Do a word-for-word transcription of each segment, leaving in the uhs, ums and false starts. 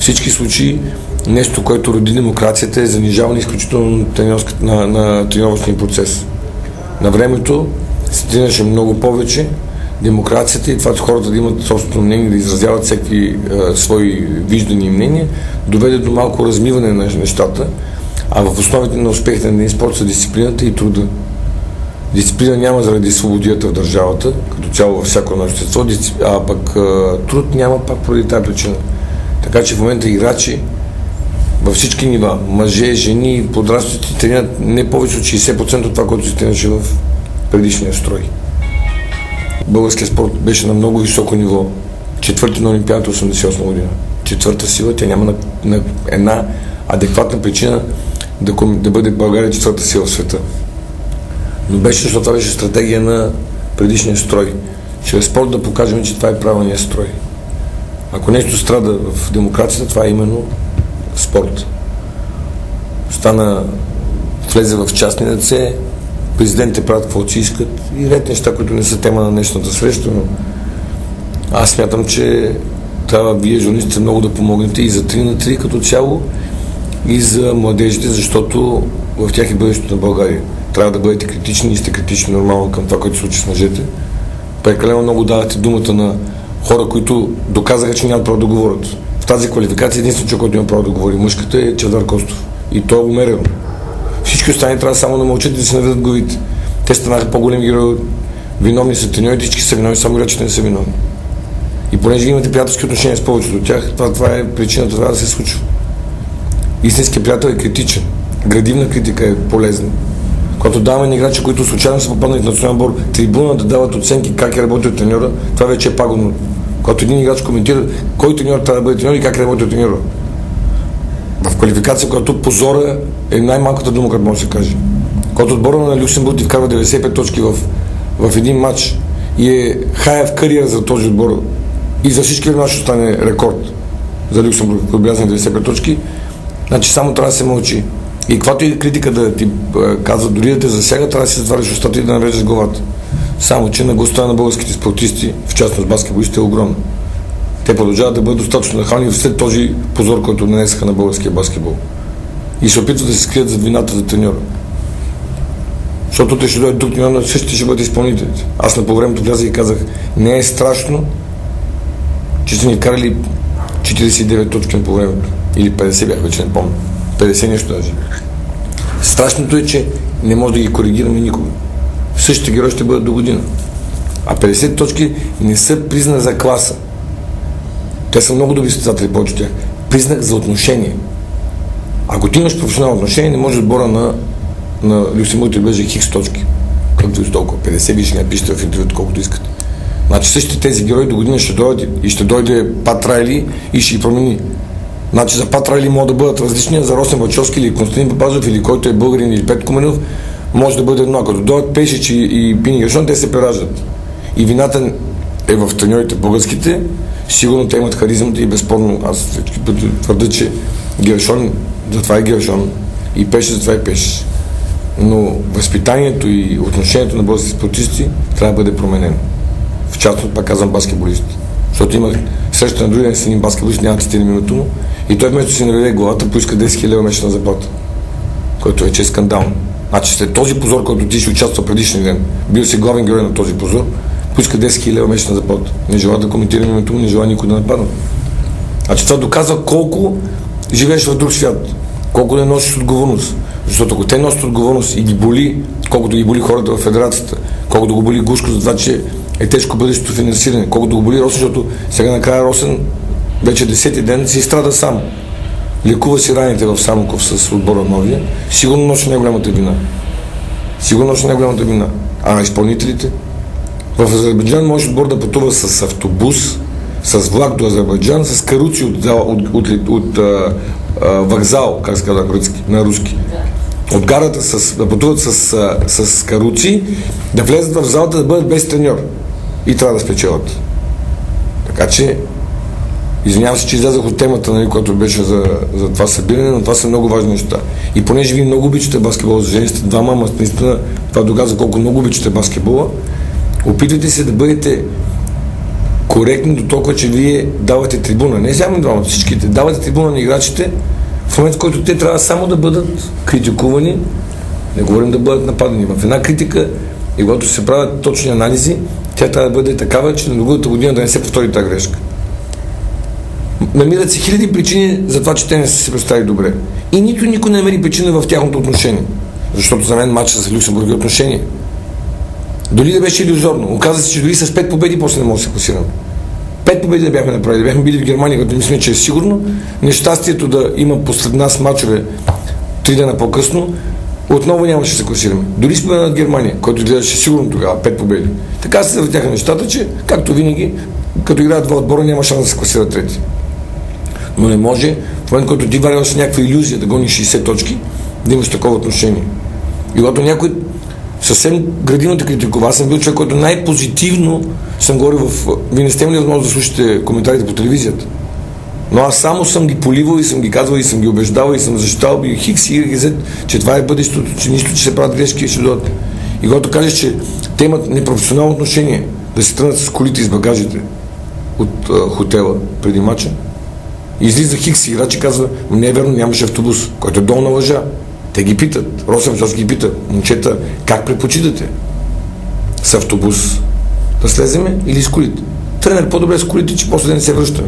всички случаи нещо, което роди демокрацията, е занижаване изключително на, на тренировъчния процес. На времето се тренираше много повече демокрацията и това, че хората да имат собствено мнение, да изразяват всеки е, свои виждания и мнения, доведе до малко размиване на нещата, а в основите на успехите на един спорт са дисциплината и труда. Дисциплина няма заради свободията в държавата, като цяло във всяко едно общество, а пък е, труд няма пак поради тази причина. Така че в момента играчи във всички нива, мъже, жени, подрастващи тренират не повече от шейсет процента от това, което се тренираше в предишния строй. Българският спорт беше на много високо ниво. Четвърти на Олимпиадата осемдесет и осма година. Четвърта сила, тя няма на, на една адекватна причина да, да бъде България четвърта сила в света. Но беше, защото това беше стратегия на предишния строй. Чрез спорт да покажем, че това е правилният строй. Ако нещо страда в демокрацията, това е именно спорт. Стана, влезе в частни ръце, президентите правят каквото си искат и ред неща, които не са тема на днешната среща, но аз смятам, че трябва вие, журналистите, много да помогнете и за три на три като цяло, и за младежите, защото в тях е бъдещето на България. Трябва да бъдете критични и сте критични нормално към това, което се случи с мъжете. Прекалено много давате думата на хора, които доказаха, че нямат право да говорят. В тази квалификация единствено човек, който има право да говори мъжката, е Чавдар Костов. И то е умерено. Всички останали трябва само да мълчат и да се наведат главите. Те станаха по-големи герои. Виновни са треньорите, всички са виновни, само играчите не са виновни. И понеже имате приятелски отношения с повечето от тях, това, това е причината това да се случва. Истинският приятел е критичен. Градивна критика е полезна. Когато даваме на играчи, които случайно са попаднали в национален отбор, трибуна да дават оценки как е работил треньора, това вече е пагубно. Когато един играч коментира кой треньор трябва да бъде треньор и как е работил треньора. В квалификация, когато позора е най-малката дума, като може да се каже. Когато отбора на Люксембург ти вкарва деветдесет и пет точки в, в един матч и е хая в кариера за този отбор и за всички времена ще стане рекорд за Люксембург, който отбелязани деветдесет и пет точки, значи само трябва да се мълчи. И каквато и критика да ти казва, дори да те засяга, трябва да си затваряш устата и да навеждаш главата. Само, че наглостта на българските спортисти, в частност баскетболистите, е огромна. Те продължават да бъдат достатъчно нахални след този позор, който нанесаха на българския баскетбол. И се опитват да се скрият зад вината за треньора. Защото те ще дойдат друг треньор, но същите ще бъдат изпълнителите. Аз на по времето влязах и казах, не е страшно, че са ни карали четиридесет и девет точки на по времето. Или петдесет бях, вече не помня. петдесет нещо даже. Страшното е, че не може да ги коригираме никога. Същите герои ще бъдат до година. А петдесет точки не са признак за класа. Те са много добри състезатели, повече тях. Признак за отношение. Ако ти имаш професионално отношение, не може отбора на, на Люксембург да бъде хикс точки. Както и толкова. петдесет виж не пишете в интервюто, колкото искате. Значи същите тези герои до година ще дойдат и ще дойде Пат Райли и ще ги промени. Значи за Пат Райли могат да бъдат различни, за Росен Бачовски или Константин Папазов или който е българин или Петко Менов, може да бъде едно. Като дойдат Пешич и, и Пини Гершон, те се прераждат. И вината е в треньорите българските. Сигурно те имат харизмата и безспорно аз всички пъти твърда, че Гершон, затова е Гершон и Пешич, затова е Пешич. Но възпитанието и отношението на българските спортисти трябва да бъде променено. В частност, пак казвам, баскетболисти. Защото имах среща на другия с един баскетболист, няма цитирам името му, и той вместо си наведе главата, поиска десет хиляди лева месечна заплата, който вече е скандално. Значи след този позор, който ти ще участва предишния ден, бил си главен герой на този позор, поиска десет хиляди лева месечна заплата. Не желая да коментирам името му, не желая никой да нападам. Значи това доказва колко живееш в друг свят, колко не носиш отговорност. Защото ако те носят отговорност и ги боли, колкото ги боли хората в федерацията, колкото го боли Гушко за това, че е тежко бъдещето финансиране, колкото го боли Росен, защото сега накрая Росен вече десети ден си страда сам. Лекува си раните в Самоков с отбора новия, сигурно носи най-голямата вина. Сигурно носи най-голямата вина. А изпълнителите? В Азербайджан може отбор да пътува с автобус, с влак до Азербайджан, с каруци от, от, от, от, от а, а, вокзал, как се казва на руски. От гарата с, да пътуват с, с, с каруци, да влезат в залата, да бъдат без треньор. И трябва да спечелят. Така че, извинявам се, че излязах от темата, нали, която беше за, за това събиране, но това са много важни неща. И понеже вие много обичате баскетбол, за жени сте двама, ама наистина това доказва колко много обичате баскетбола, опитвайте се да бъдете коректни до толкова, че вие давате трибуна. Не само двамата, всичките. Давате трибуна на играчите в момент, в който те трябва само да бъдат критикувани, не говорим да бъдат нападани. В една критика, и когато се правят точни анализи, тя трябва да бъде такава, че на другата година да не се повтори тази грешка. Намират се хиляди причини за това, че те не са се представили добре. И нито никой не намери причина в тяхното отношение. Защото за мен матчът с Люксембург е отношение. Дори да беше илюзорно. Оказва се, че дори с пет победи после не може да се класираме. Пет победи да бяхме направили. Да бяхме били в Германия, като мислим, че е сигурно. Нещастието да има послед нас мачове три дена по-късно, отново нямаше да се класираме. Дори с победа над Германия, който гледаше сигурно тогава, пет победи. Така се завъртяха нещата, че, както винаги, като играят два отбора, няма шанс да се класира трети. Но не може, в момент, който ти варяваш някаква илюзия да гониш шейсет точки, да имаш такова отношение. И когато някой съвсем градивно те критикува, аз съм бил човек, който най-позитивно съм говорил в... Вие не сте ли възможност да слушате коментарите по телевизията? Но аз само съм ги поливал и съм ги казвал и съм ги убеждавал и съм защитавал и хикс и Y, че това е бъдещето, че нищо, че се правят грешки и ще дойдат. И когато кажеш, че те имат непрофесионално отношение да се тръгнат с колите и с багажите от а, хотела преди мача, излиза хикс и играч и казва, не е верно, нямаше автобус, който е долна лъжа. Те ги питат, Росен Жорж ги пита, момчета, как предпочитате? С автобус да слеземе или с колите? Тренер, по-добре с колите, че после да не се връщаме.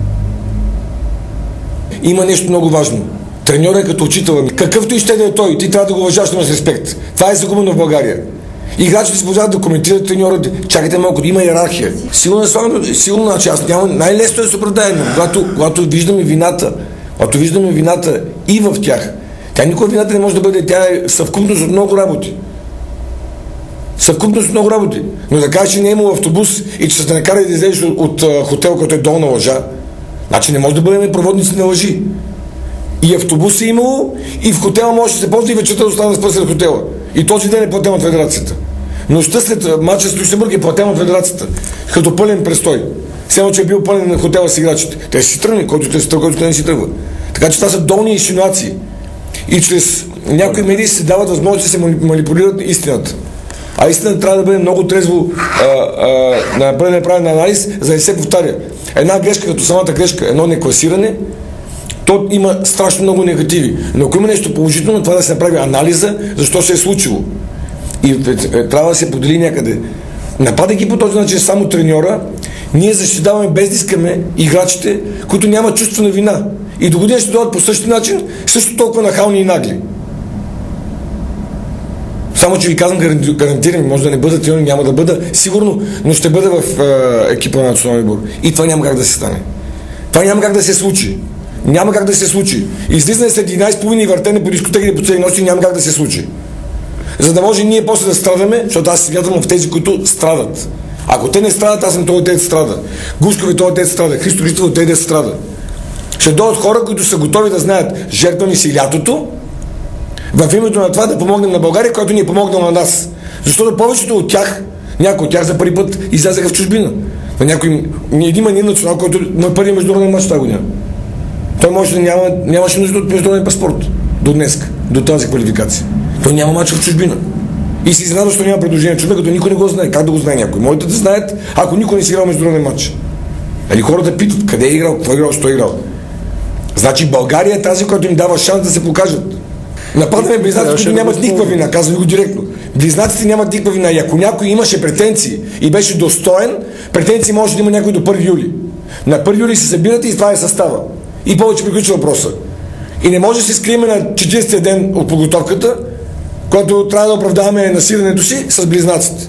Има нещо много важно. Треньорът е като учител. Какъвто и ще да е той, ти трябва да го уважаваш, да имаш респект. Това е загубено в България. Играчите се позволяват да коментират треньорът. Чакайте малко, има иерархия. Силно, силно, значи аз нямам. Най-лесно е да се оправдаем, когато, когато виждаме вината, когато виждаме вината и в тях. Тя никога вината не може да бъде, тя е съвкупност от много работи. Съвкупност от много работи. Но да кажеш, че не е имал автобус и че ще те накара да излезеш от, от, от хотел, който е долна лъжа, значи не може да бъдем проводници на лъжи. И автобус е имало, и в хотела може да се ползва и вечерта да остана да спа след хотела. И този ден е платен от федерацията. Нощта след мача с Люксембург е платен от федерацията. Като пълен престой. Все че е бил пълен на хотела с играчите. Те си тръгне, който те си тръгва, който не си тръгва. Така че това са долни инсинуации. И чрез някои медии се дават възможност да се манипулират истината. А истината трябва да бъде много трезво а, а, да бъде направен анализ, за да не се повтаря. Една грешка, като самата грешка, едно некласиране, то има страшно много негативи. Но ако има нещо положително, това да се направи анализа, защо се е случило. И трябва да се подели някъде. Нападайки по този начин само треньора, ние защитаваме без да искаме играчите, които нямат чувство на вина. И до година ще дойдат по същия начин, също толкова нахални и нагли. Само, че ви казвам, гарантирам, може да не бъда треньор, няма да бъда, сигурно, но ще бъда в е, екипа на националния отбор. И това няма как да се стане. Това няма как да се случи. Няма как да се случи. Излизане след единайсет и половина и въртене по дискотеките по цели нощи няма как да се случи. За да може ние после да страдаме, защото аз смятам в тези, които страдат. Ако те не страдат, аз съм този дет страда. Гушкови този дет страда. Христо Христов този дет страда. Ще дойдат хора, които са готови да знаят, жертва ни си лятото, в името на това да помогнем на България, която ни е помогнала на нас. Защото повечето от тях, някои от тях за първи път излязаха в чужбина. На някой, не има ни национал, който му е първият международен мач тази година. Той може да няма, нямаше нужда от международен паспорт до днес, до тази квалификация. Той няма мач в чужбина. И си изненада, защото няма предложение чужбина, като никой не го знае. Как да го знае някой? Можете да знаят, ако никой не си играл международен мач. Али хората питат, къде е играл, какво е играл, що е играл. Значи България е тази, която им дава шанс да се покажат. Нападаме близнаците, които нямат никаква вина, казвам го директно. Близнаците нямат никаква вина и ако някой имаше претенции и беше достоен, претенции може да има някой до първи юли. На първи юли се събирате и това е състава. И повече приключва въпроса. И не може да се скриеме на четиридесетия ден от подготовката, когато трябва да оправдаваме насирането си с близнаците.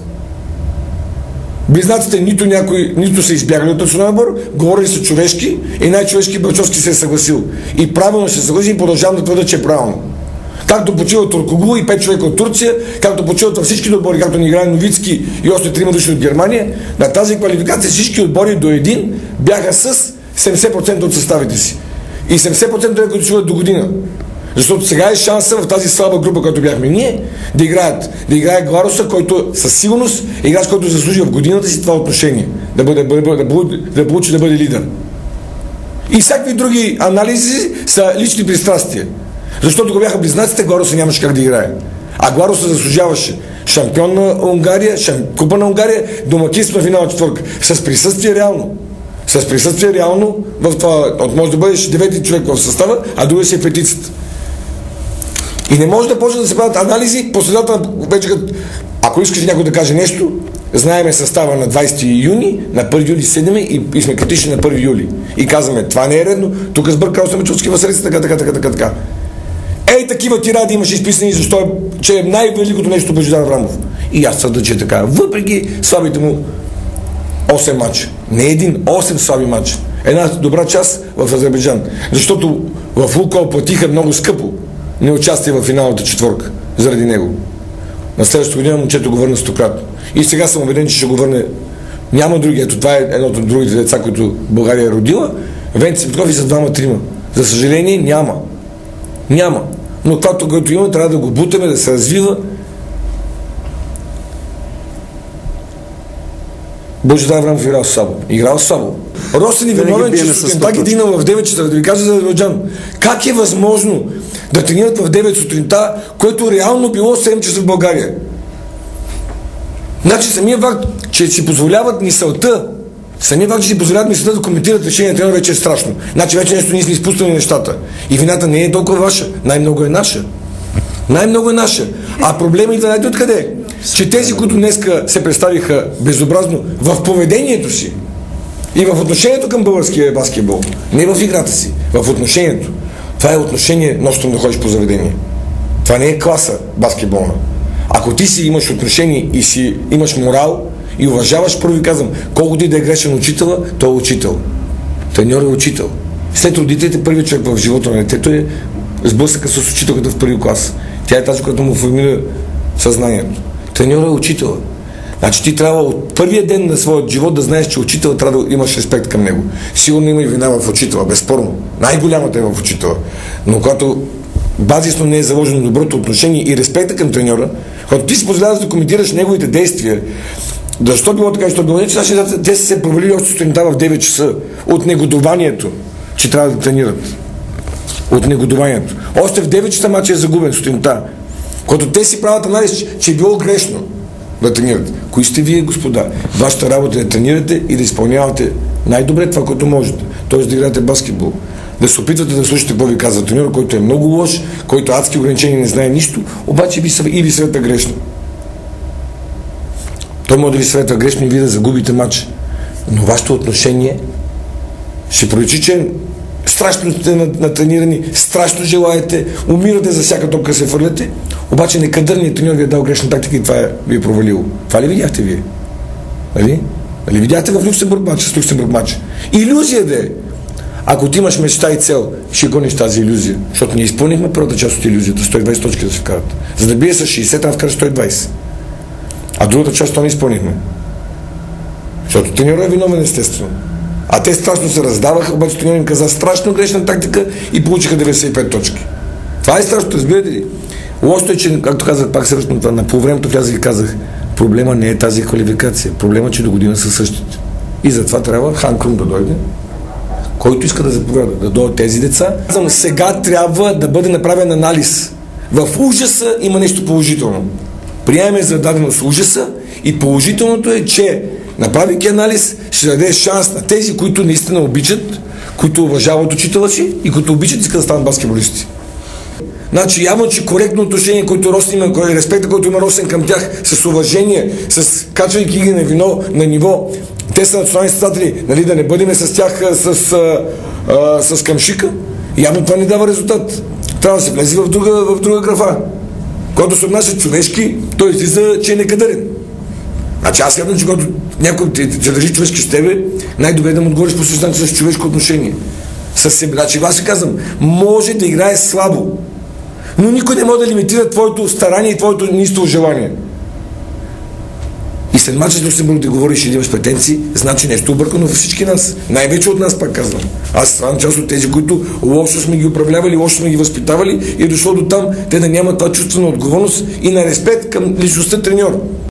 Близнаците нито някой, нито са избягали от националния отбор, говорили са човешки и най-човешки Белчовски се е съгласил. И правилно се съгласи и продължавам да твърда, че е правилно. Както почиват Туркогул и пет човека от Турция, както почиват във всички отбори, както ни играе Новицки и още трима души от Германия, на тази квалификация всички отбори до един бяха с седемдесет процента от съставите си. И седемдесет процента от които чуват до година. Защото сега е шанса в тази слаба група, която бяхме ние, да играят. Да играе Глароса, който със сигурност е играч, който заслужи в годината си това отношение. Да, бъде, да, бъде, да получи да бъде лидер. И всякакви други анализи са лични пристрастия. Защото ако бяха близнаците, Глароса нямаше как да играе. Агуаро се заслужаваше. Шампион на Унгария, шам... Купа на Унгария, домакинство на финал четвърка. С присъствие реално. С присъствие реално в това, от може да бъдеш девети човек в състава, а другия си е петицата. И не може да почне да се правят анализи по средата на вече като... Ако искаш някой да каже нещо, знаеме състава на двайсети юни, на първи юли седеме и, и сме критични на първи юли. И казваме, това не е редно, тук сбъркал съм Мечовски Василица, така, така, така, така, така. Ей, такива тиради имаше изписани, защо е, че е най-великото нещо Божидар Аврамов. И аз твърда, че е така. Въпреки слабите му осем мача. Не един, осем слаби мача. Една добра част в Азербайджан. Защото в Лукойл платиха много скъпо неучастие в финалната четворка. Заради него. На следващата година момчето го върна стократно. И сега съм убеден, че ще го върне. Няма други. Ето това е едното от другите деца, които България е родила. Венци Петков и са двама-трима. За съжаление няма. Няма. Но това, което има, трябва да го бутаме, да се развива. Божидар Аврамов играл слабо. Играл слабо. Росен е виновен, че сутринта ги дигнал в девет часа, да ви кажа за Азербайджан. Как е възможно да тренират в девет сутринта, което реално било седем часа в България? Значи самия факт, че си позволяват мисълта, самия факт, че си позволяват мисълта да коментират решение на тренера, вече е страшно. Значи вече нещо ние сме изпуснали нещата. И вината не е толкова ваша, най-много е наша. Най-много е наша. А проблемите знаете откъде е? Че тези, които днеска се представиха безобразно в поведението си и в отношението към българския баскетбол, не в играта си, в отношението. Това е отношение нощем да ходиш по заведение. Това не е класа баскетболна. Ако ти си имаш отношение и си имаш морал и уважаваш, първо ви казвам, колкото и да е грешен учителя, той е учител. Треньор е учител. След родителите, първият човек в живота на детето е сблъсъка с учителката в първи клас. Тя е тази, която му формира съзнанието. Треньор е учител. Значи ти трябва от първия ден на своят живот да знаеш, че учител трябва да имаш респект към него. Сигурно има и вина в учителя, безспорно. Най-голямата е в учителя. Но когато базисно не е заложено доброто отношение и респекта към треньора, когато ти си позволяваш да коментираш неговите действия, защо било така, защо било не, че те са се провалили още сутринта в девет часа от негодованието, че трябва да тренират. От негодованието. Още в девет часа матчът е загубен сутринта. Когато те си правят анализ, че е било грешно да тренират. Кои сте вие, господа? Вашата работа е да тренирате и да изпълнявате най-добре това, което можете. Тоест да играете баскетбол. Да се опитвате да слушате какво ви казва треньор, който е много лош, който адски ограничения не знае нищо, обаче ви и ви съветва грешно. Той може да ви съветва грешно и вие да загубите матч. Но вашето отношение ще проличи, че страшно сте натренирани, страшно желаете, умирате за всяка топка се фърляте, обаче некадърният треньор ви е дал грешна тактика и това е, ви е провалило. Това ли видяхте вие? Нали? Нали видяхте в Люксембург матч, с Люксембург матч? Илюзия да е! Ако ти имаш мечта и цел, ще гониш тази илюзия. Защото ние изпълнихме първата част от илюзията, сто и двайсет точки да се вкарат. За да бие с шейсет, а вкара сто и двайсет. А другата част то не изпълнихме. Защото треньорът е виновен, естествено. А те страшно се раздаваха, обаче треньорът им каза страшно грешна тактика и получиха деветдесет и пет точки. Това е страшно, разбирате ли? Лошото е, че, както казах, пак се връщам това, на по времето влязах и казах, проблема не е тази квалификация, проблема е, че до година са същите. И затова трябва Хан Крум да дойде, който иска да заповяда, да дойдат тези деца. Сега трябва да бъде направен анализ. В ужаса има нещо положително. Приемаме за даденост ужаса и положителното е, че направейки анализ, ще даде шанс на тези, които наистина обичат, които уважават учителя си и които обичат и искат да станат баскетболисти. Значи явно, че коректно отношение, което Росен има, респекта, който има Росен към тях, с уважение, с качвайки ги на, вино, на ниво, те са национални състезатели, нали, да не бъдем с тях с, а, а, с камшика, явно това не дава резултат. Трябва да се влезе в друга, в друга графа. Когато се отнася човешки, той излиза, че е некадърен. Значи аз смятам, че когато някой те, те държи човешки с тебе, най-добре е да му отговориш по съществото с човешко отношение. С себе. Значи аз си казвам, може да играе слабо, но никой не може да лимитира твоето старание и твоето неистово желание. И след мача с Люксембург да говориш и да имаш претенции, значи нещо объркано във всички нас. Най-вече от нас, пак казвам. Аз ставам част от тези, които лошо сме ги управлявали, лошо сме ги възпитавали и е дошло до там те да нямат това чувство на отговорност и на респект към личността треньор.